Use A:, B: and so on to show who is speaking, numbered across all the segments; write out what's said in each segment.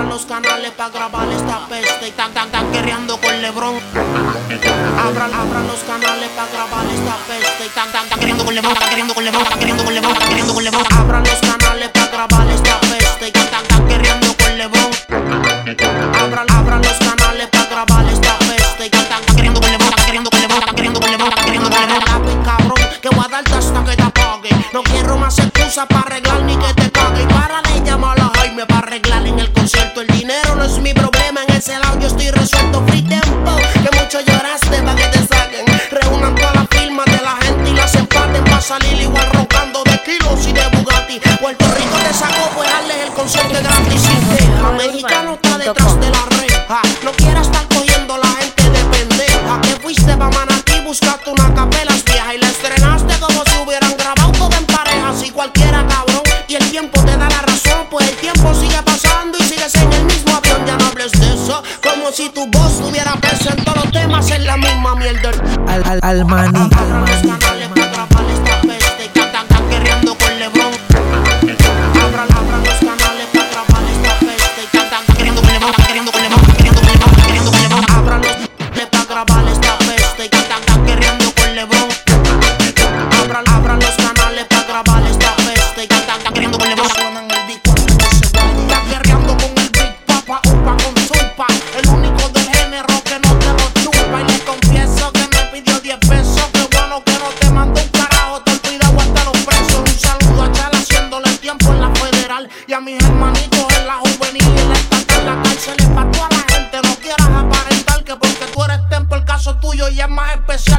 A: los canales para grabar esta peste y tan querreando con LeBron. Abran los canales para grabar esta peste y tan querreando con LeBron, querreando con LeBron, querreando con LeBron, querreando con LeBron. Abran los canales para grabar esta peste y tan querreando con LeBron. Abran los canales para grabar esta peste y tan querreando con LeBron, querreando con LeBron, querreando con LeBron, querreando con LeBron. Tapi cabrón, que voy a darte hasta que te apague. No quiero más excusas para arreglar ni que te cague. Y para de llamar a Jaime para arreglar en el concierto. El dinero no es mi problema, en ese lado yo estoy resuelto. Free tempo, que mucho lloraste para que te saquen. Reúnan todas las firmas de la gente y las empaten para salir igual roncando de kilos y de Bugatti. Puerto Rico te sacó, pues darles el concierto gratis sin deja. Mexicano está detrás de la reja. No quieras estar cogiendo la gente de pendeja. Que fuiste pa' Manatí, buscaste una capelas vieja y la estrenaste como si hubieran grabado todo en pareja. Si cualquiera cabrón y el tiempo te da la razón, pues el tiempo sigue pasando y sigues en el mismo avión. Ya no hables de eso, como si tu voz tuviera peso en todos los temas, en la misma mierda.
B: Almani.
A: Abran los canales para grabar esta peste y tan querreando con LeBron. Abran los canales para grabar esta peste y tan querreando con LeBron, querreando con LeBron, querreando con LeBron, querreando con LeBron. Abran los canales para grabar esta peste y tan querreando con LeBron. Abran los canales para grabar esta peste y tan querreando con LeBron. Suenan el beat cuando se va. Está querreando con el Big Papa, upa con chupa. El único del género que no te lo chupa. Y le confieso que me pidió 10 pesos. Qué bueno que no te mandó un carajo. Te olvidado hasta los presos. Un saludo a Chal haciéndole el tiempo en la federal. Y a mis hermanitos en la juvenil y en la estatal. La cárcel es para toda la gente. No quieras aparentar que porque tú eres tempo el caso tuyo y es más especial.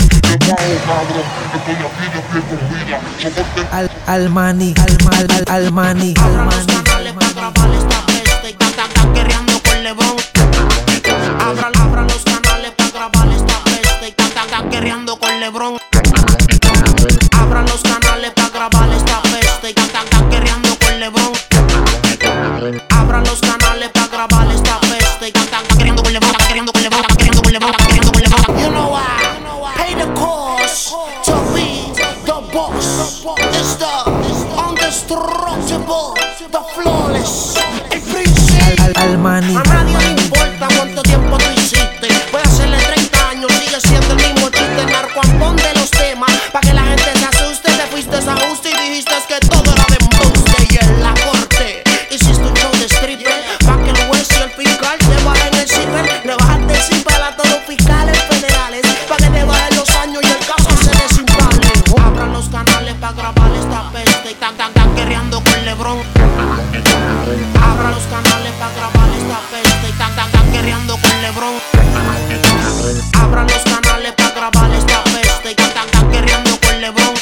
B: Almani.
A: Abran los canales para grabar esta peste y tan querreando con LeBron. Abran los canales para grabar esta peste y tan querreando con LeBron. Abran los canales para grabar esta peste y tan querreando con LeBron. Abran los canales para grabar esta peste y tan querreando con LeBron, querreando con LeBron, querreando con LeBron, querreando con LeBron. You know why? Pay the cost to be the boss. It's the indestructible, the flawless, el príncipe.
B: Almani.
A: A nadie le importa cuánto tiempo tú hiciste. Puede hacerle 30 años, sigue siendo el mismo chiste. Narcoampón de los temas, pa' que la gente se asuste. Te fuiste a ajuste y dijiste que todo era de embuste. Y en la corte hiciste un show de stripper, pa' que el juez y el fiscal te bajen el zipper. Le bajaste el zipper a todos los fiscales federales, pa' que te bajen los años y el caso se desimpale. Abran los canales pa' grabar esta peste y tan querreando con LeBron. Abran los canales pa' grabar esta peste y tan querreando con LeBron. Abran los canales pa' grabar esta peste y tan querreando con LeBron.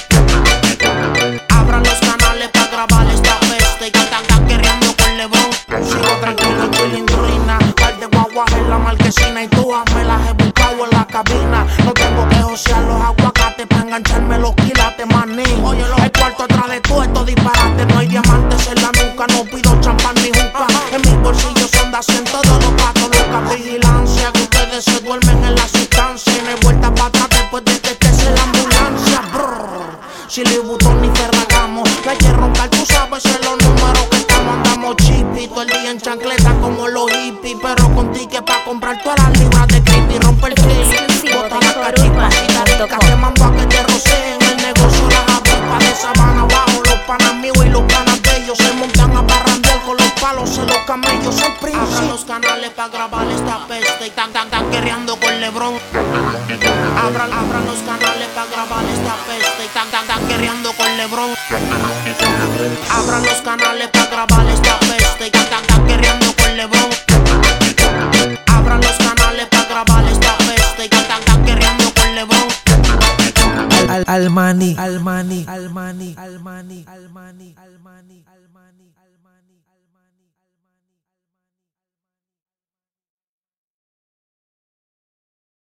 A: Abran los canales pa' grabar esta peste y tan querreando con LeBron. Sigo tranquilo en cilindrina, par de guaguas en la marquesina y todas me las he buscado en la cabina. No tengo que josear los aguacates pa' engancharme los quilates, maní. El cuarto atrás de todo esto disparate. No hay diamantes en la nuca, no pido champán ni juca. En mis bolsillos ondas en todos los patos locas. Vigilancia, que ustedes se duermen en la sustancia y no hay vuelta para atrás después de que estés en la ambulancia. Brrr. Si Louis Vuitton ni Ferragamo, no hay que roncar, tú sabes en los números que estamos. Andamos chippy todo el día en chancleta como los hippies, pero con ticket pa' comprar todas las libras de creepy. Rompe el clip, bota la cachipa, rica, te mando a que te roceen el negocio, las avispas de Sabana abajo. Los panas míos y los panas de ellos se montan a parrandear con los palos en los camellos. El príncipe. Abran los canales pa' grabar esta peste y tan querreando con LeBron. Abran los canales pa' grabar esta peste y tan querreando con LeBron. Abran los canales pa' grabar esta peste y tan querreando con LeBron. Abran los canales pa' grabar esta peste y tan querreando con LeBron.
B: Almani.